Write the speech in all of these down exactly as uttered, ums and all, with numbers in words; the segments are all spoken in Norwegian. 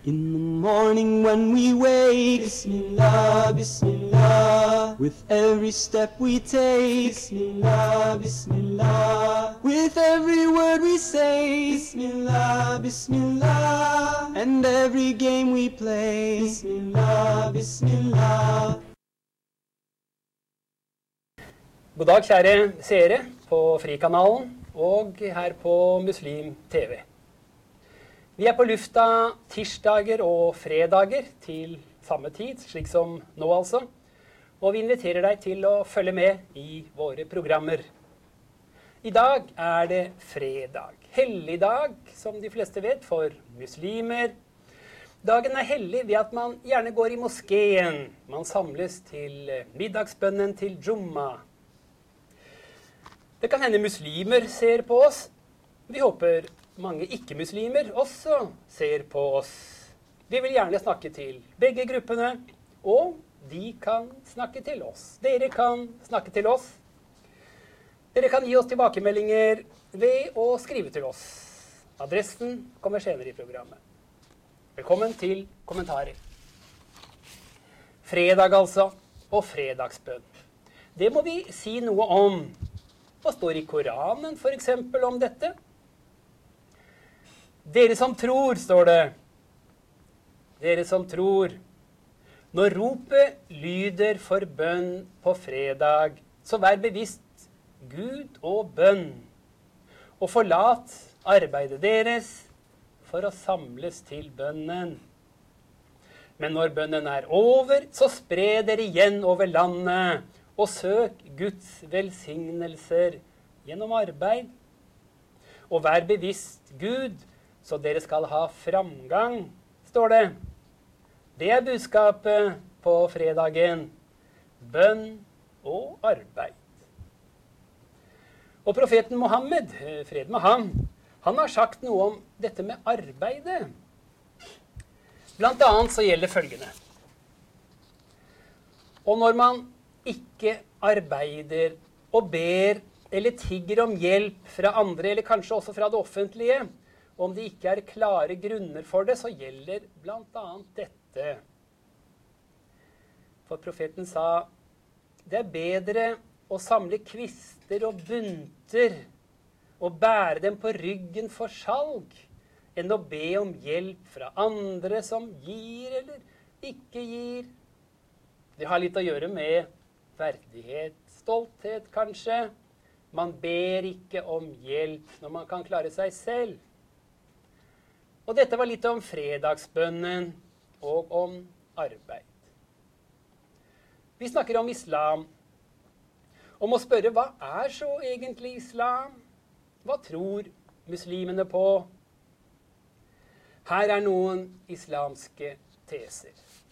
In the morning when we wake, Bismillah, Bismillah. With every step we take, Bismillah, Bismillah. With every word we say, Bismillah, Bismillah. And every game we play, Bismillah, Bismillah. God dag, kjære seere på Frikanalen og her på Muslim T V. Vi er på lufta tirsdager og fredager til samme tid, slik som nå altså. Og vi inviterer deg til å følge med i våre programmer. I dag er det fredag. Hellig dag, som de fleste vet, for muslimer. Dagen er hellig ved at man gjerne går i moskeen. Man samles til middagsbønnen til Jumma. Det kan hende muslimer ser på oss. Vi håper mange ikke-muslimer også ser på oss. Vi vil gjerne snakke til begge gruppene, og de kan snakke til oss. Dere kan snakke til oss. Dere kan gi oss tilbakemeldinger ved å skrive til oss. Adressen kommer senere i programmet. Velkommen til kommentarer. Fredag altså, og fredagsbønn. Det må vi si noe om. Hva står i Koranen for eksempel om dette? Dere som tror, står det. Dere som tror. Når ropet lyder for bønn på fredag, så vær bevisst Gud og bønn. Og forlat arbeidet deres for å samles til bønnen. Men når bønnen er over, så spre dere igjen over landet, og søk Guds velsignelser gjennom arbeid. Og vær bevisst Gud, så dere skal ha framgang, står det. Det er budskapet på fredagen. Bønn og arbeid. Og profeten Mohammed, fred med ham, han har sagt noe om dette med arbeidet. Blant annet så gjelder følgende. Og når man ikke arbeider og ber eller tigger om hjelp fra andre, eller kanskje også fra det offentlige, om det ikke er klare grunner for det, så gjelder blant annet dette. For profeten sa, det er bedre å samle kvister og bunter og bære dem på ryggen for salg, enn å be om hjelp fra andre som gir eller ikke gir. Det har litt å gjøre med verdighet, stolthet kanskje. Man ber ikke om hjelp når man kan klare seg selv. Og dette var litt om fredagsbønnen og om arbeid. Vi snakker om islam. Om å spørre, hva er så egentlig islam? Hva tror muslimene på? Her er noen islamske teser.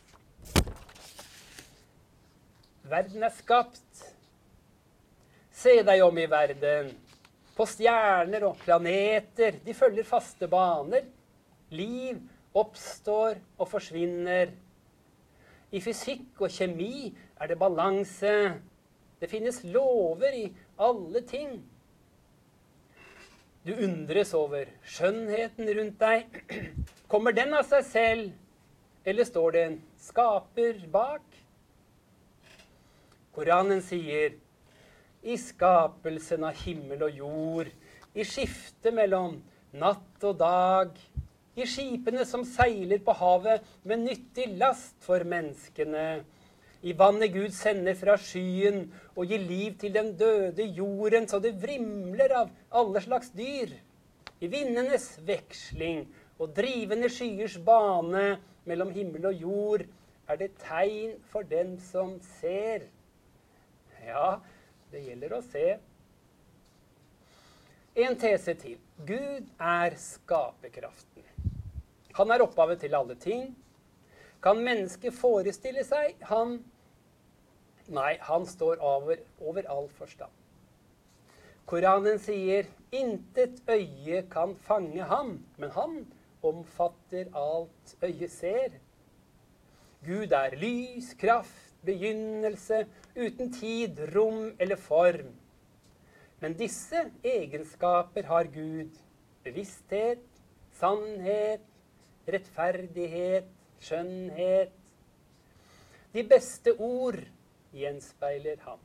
Verden er skapt. Se deg om i verden. På stjerner og planeter, de følger faste baner. Liv oppstår og forsvinner. I fysikk og kjemi er det balanse. Det finnes lover i alle ting. Du undres over skjønnheten rundt deg. Kommer den av seg selv, eller står det en skaper bak? Koranen sier, i skapelsen av himmel og jord, i skifte mellom natt og dag, i skipene som seiler på havet med nyttig last for menneskene. I vannet Gud sender fra skyen og gir liv til den døde jorden, så det vrimler av alle slags dyr. I vindenes veksling og drivende skyers bane mellom himmel og jord er det tegn for den som ser. Ja, det gjelder å se. En tese til. Gud er skaperkraften. Han er opphavet til alle ting. Kan mennesket forestille seg? Han, nei, han står over, over all forstand. Koranen sier, intet øye kan fange ham, men han omfatter alt øye ser. Gud er lys, kraft, begynnelse, uten tid, rom eller form. Men disse egenskaper har Gud. Bevissthet, sannhet, rettferdighet, skjønnhet. De beste ord gjenspeiler ham.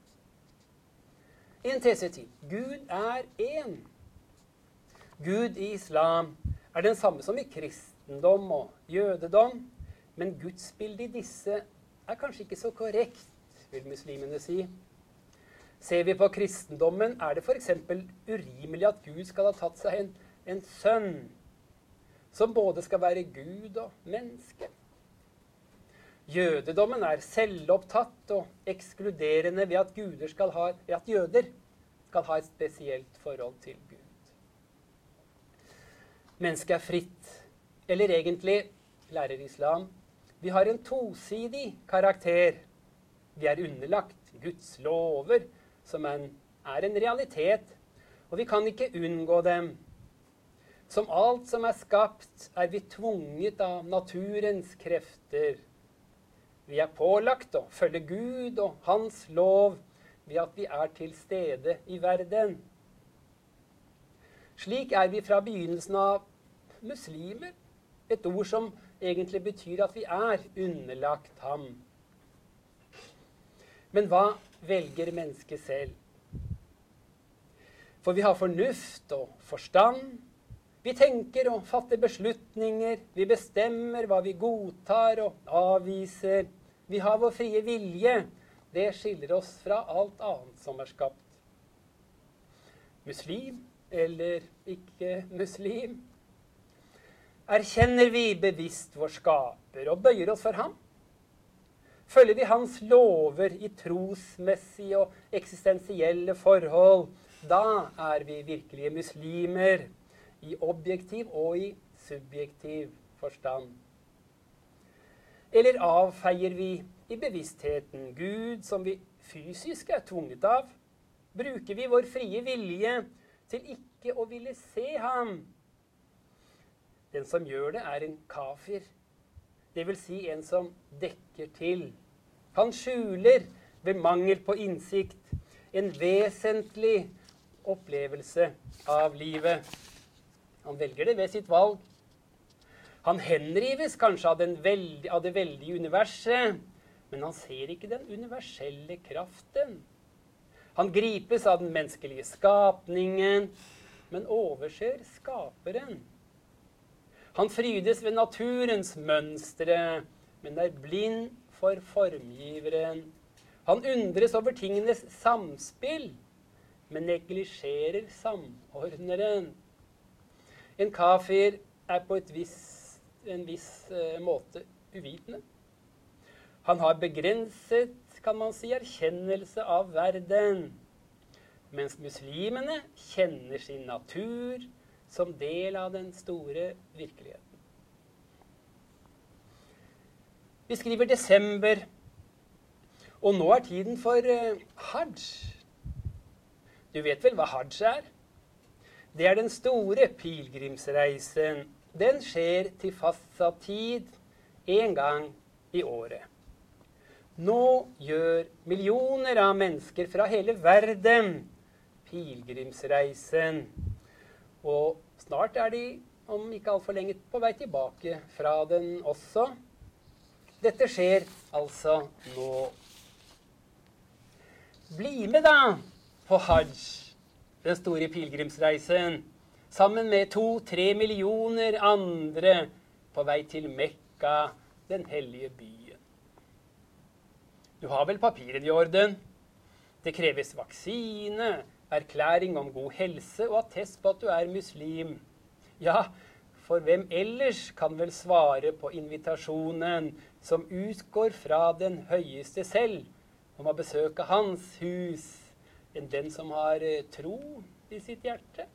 I en tese til. Gud er én. Gud i islam er den samme som i kristendom og jødedom, men gudsbildet i disse er kanskje ikke så korrekt, vil muslimene si. Ser vi på kristendommen, er det for eksempel urimelig at Gud skal ha tatt seg en, en sønn, som både skal være Gud og menneske. Jødedommen er selvopptatt og ekskluderende ved at, guder skal ha, ved at jøder skal ha et spesielt forhold til Gud. Mennesket er fritt, eller egentlig, lærer islam, vi har en tosidig karakter. Vi er underlagt Guds lover, som en, er en realitet, og vi kan ikke unngå dem. Som alt som er skapt, er vi tvunget av naturens krefter. Vi er pålagt å følge Gud og hans lov ved at vi er til stede i verden. Slik er vi fra begynnelsen av muslimer, et ord som egentlig betyr at vi er underlagt ham. Men hva velger mennesket selv? For vi har fornuft og forstand. Vi tenker og fatter beslutninger. Vi bestemmer hva vi godtar og avviser. Vi har vår frie vilje. Det skiller oss fra alt annet som er skapt. Muslim eller ikke muslim? Erkjenner vi bevisst vår skaper og bøyer oss for ham? Følger vi hans lover i trosmessige og eksistensielle forhold, da er vi virkelige muslimer i objektiv og i subjektiv forstand. Eller avfeier vi i bevisstheten Gud som vi fysisk er tvunget av? Bruker vi vår frie vilje til ikke å ville se ham? Den som gjør det er en kafir, det vil si en som dekker til. Han skjuler ved mangel på innsikt en vesentlig opplevelse av livet. Han velger det ved sitt valg. Han henrives kanskje av, den veldige, av det veldige universet, men han ser ikke den universelle kraften. Han gripes av den menneskelige skapningen, men overser skaperen. Han frydes ved naturens mønstre, men er blind for formgiveren. Han undres over tingenes samspill, men neglisjerer samordneren. En kafir er på et viss, en viss uh, måte uvitende. Han har begrenset, kan man si, erkjennelse av verden, mens muslimene kjenner sin natur som del av den store virkeligheten. Vi skriver desember, og nå er tiden for uh, hajj. Du vet vel hva hajj er? Det er den store pilgrimsreisen. Den skjer til fastsatt tid en gang i året. Nå gjør millioner av mennesker fra hele verden pilgrimsreisen. Og snart er de, om ikke alt for lenge, på vei tilbake fra den også. Dette skjer altså nå. Bli med da på hajj, den store pilgrimsreisen, sammen med to-tre millioner andre på vei til Mekka, den hellige byen. Du har vel papiret i orden? Det kreves vaksine, erklæring om god helse og attest på at du er muslim. Ja, for hvem ellers kan vel svare på invitasjonen som utgår fra den høyeste selv, om å besøke hans hus, enn den som har tro i sitt hjerte?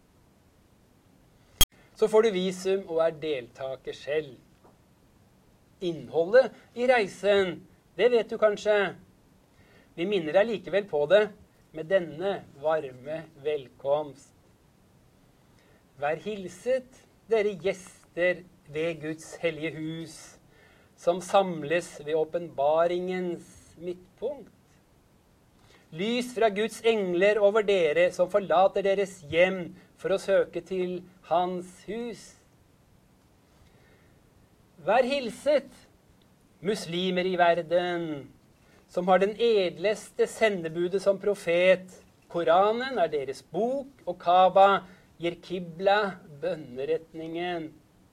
Så får du visum og er deltaker selv. Innholdet i reisen, det vet du kanskje. Vi minner deg likevel på det med denne varme velkomst. Vær hilset, dere gjester ved Guds hellige hus, som samles ved åpenbaringens midtpunkt. Lys fra Guds engler over dere som forlater deres hjem for å søke til hans hus. Vær hilset, muslimer i verden, som har den edleste sendebudet som profet. Koranen er deres bok, og Kaaba gir kibla, bønneretningen.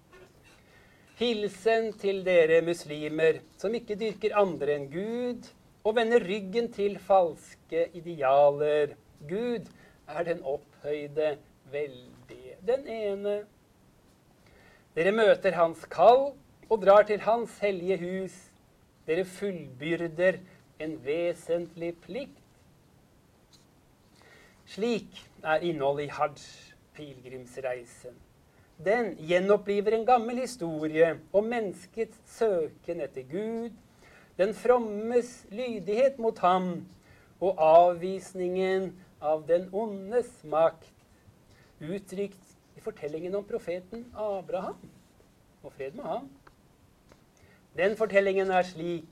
Hilsen til dere muslimer, som ikke dyrker andre enn Gud, og vender ryggen til falske idealer. Gud er den opphøyde, veldige, den ene. Dere møter hans kall og drar til hans hellige hus. Dere fullbyrder en vesentlig plikt. Slik er innholdet i Hajj, pilgrimsreisen. Den gjenoppliver en gammel historie om menneskets søken etter Gud, den frommes lydighet mot ham og avvisningen av den ondes makt, uttrykt i fortellingen om profeten Abraham, og fred med ham. Den fortellingen er slik.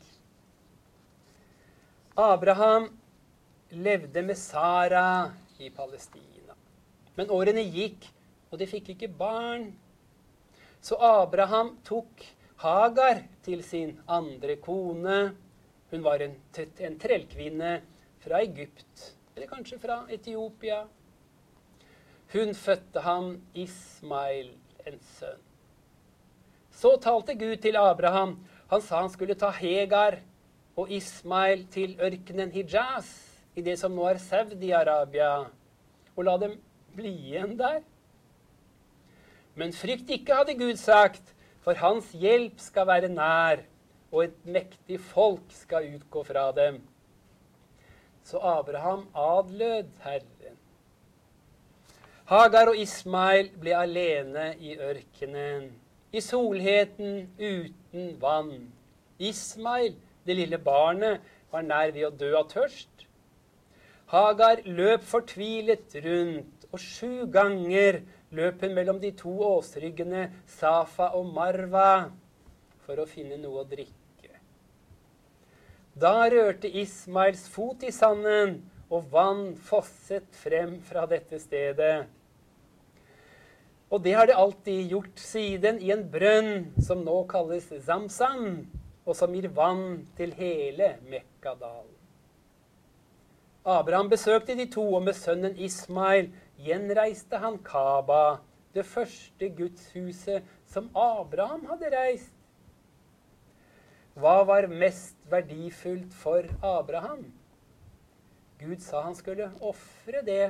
Abraham levde med Sara i Palestina, men årene gikk, og de fikk ikke barn. Så Abraham tok Hagar til sin andre kone. Hun var en, en trellkvinne fra Egypt, eller kanskje fra Etiopia. Hun fødte ham Ismail, en sønn. Så talte Gud til Abraham. Han sa han skulle ta Hagar og Ismail til ørkenen Hijaz, i det som nå er Saudi-Arabia, og la dem bli igjen der. Men frykt ikke, hadde Gud sagt, for hans hjelp skal være nær, og et mektig folk skal utgå fra dem. Så Abraham adlød Herren. Hagar og Ismail ble alene i ørkenen, i solheten uten vann. Ismail, det lille barnet, var nær ved å dø av tørst. Hagar løp fortvilet rundt, og sju ganger løp hun mellom de to åsryggene Safa og Marva for å finne noe å drikke. Da rørte Ismails fot i sanden, og vann fosset frem fra dette stedet. Og det har det alltid gjort siden i en brønn som nå kalles Zamzam, og som gir vann til hele Mekkadalen. Abraham besøkte de to, og med sønnen Ismail gjenreiste han Kaaba, det første gudshuset som Abraham hadde reist. Hva var mest verdifullt for Abraham? Gud sa han skulle ofre det.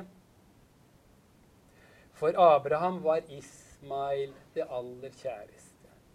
For Abraham var Ismail det aller kjæreste.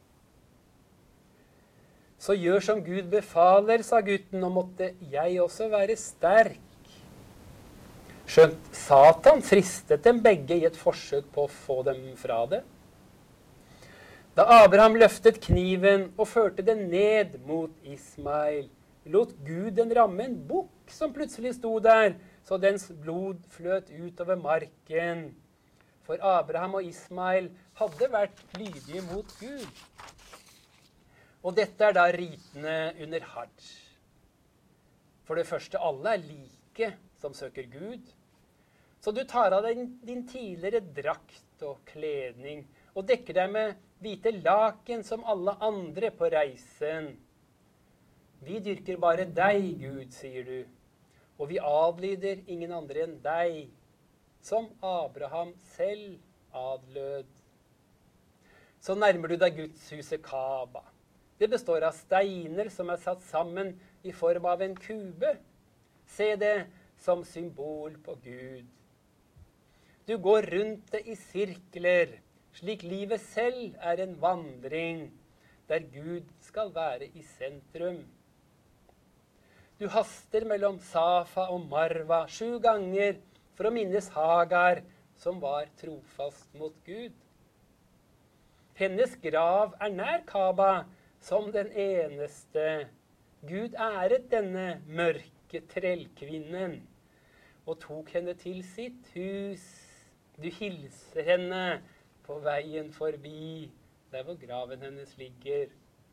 Så gjør som Gud befaler, sa gutten, og måtte jeg også være sterk. Skjønt Satan fristet dem begge i et forsøk på å få dem fra det. Da Abraham løftet kniven og førte den ned mot Ismail, lot Gud den ramme en bukk som plutselig sto der, så dens blod fløt utover marken. For Abraham og Ismail hadde vært lydige mot Gud. Og dette er da ritene under Hajj. For det første, alle er like som søker Gud. Så du tar av deg din tidligere drakt og kledning, og dekker deg med hvite laken som alle andre på reisen. Vi dyrker bare deg, Gud, sier du, og vi adlyder ingen andre enn deg, som Abraham selv adlød. Så nærmer du deg gudshuset Kaaba. Det består av steiner som er satt sammen i form av en kube. Se det som symbol på Gud. Du går rundt det i sirkler, slik livet selv er en vandring, der Gud skal være i sentrum. Du haster mellom Safa og Marva sju ganger for å minnes Hagar, som var trofast mot Gud. Hennes grav er nær Kaaba, som den eneste. Gud æret denne mørke trellkvinnen, og tok henne til sitt hus. Du hilser henne på veien forbi, der hvor graven hennes ligger.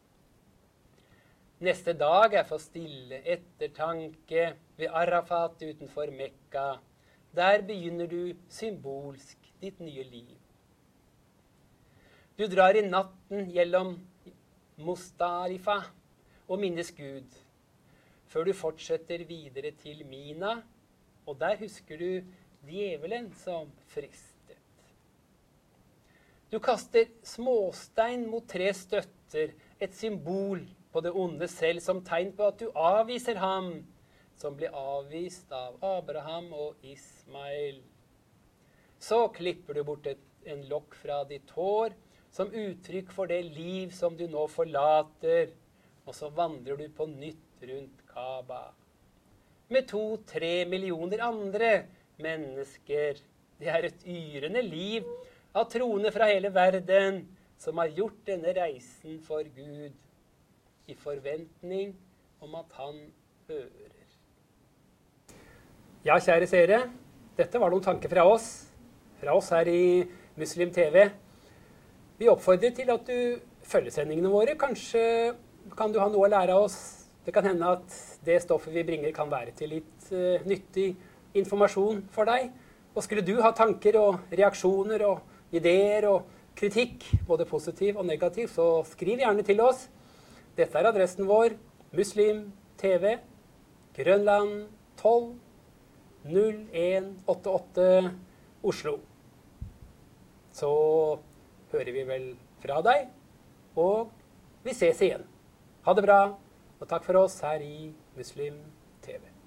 Neste dag er for stille ettertanke ved Arafat utenfor Mekka. Der begynner du symbolsk ditt nye liv. Du drar i natten gjennom Mustalifa og minnes Gud, før du fortsetter videre til Mina, og der husker du djevelen som fristet. Du kaster småstein mot tre støtter, et symbol på det onde selv, som tegn på at du avviser ham, som ble avvist av Abraham og Ismael. Så klipper du bort et, en lokk fra ditt hår, som uttrykk for det liv som du nå forlater, og så vandrer du på nytt rundt Kaaba. Med to-tre millioner andre mennesker. Det er et yrende liv av troende fra hele verden, som har gjort denne reisen for Gud, i forventning om at han hører. Ja, kjære seere, dette var noen tanker fra oss, fra oss her i Muslim T V. Vi oppfordrer til at du følger sendingene våre. Kanskje kan du ha noe å lære av oss. Det kan hende at det stoffet vi bringer kan være til litt uh, nyttig informasjon for deg. Og skulle du ha tanker og reaksjoner og ideer og kritikk, både positiv og negativ, så skriv gjerne til oss. Dette er adressen vår, Muslim T V, Grønland tolv null en åtte åtte, Oslo. Så hører vi vel fra deg, og vi ses igjen. Ha det bra, og takk for oss her i Muslim T V.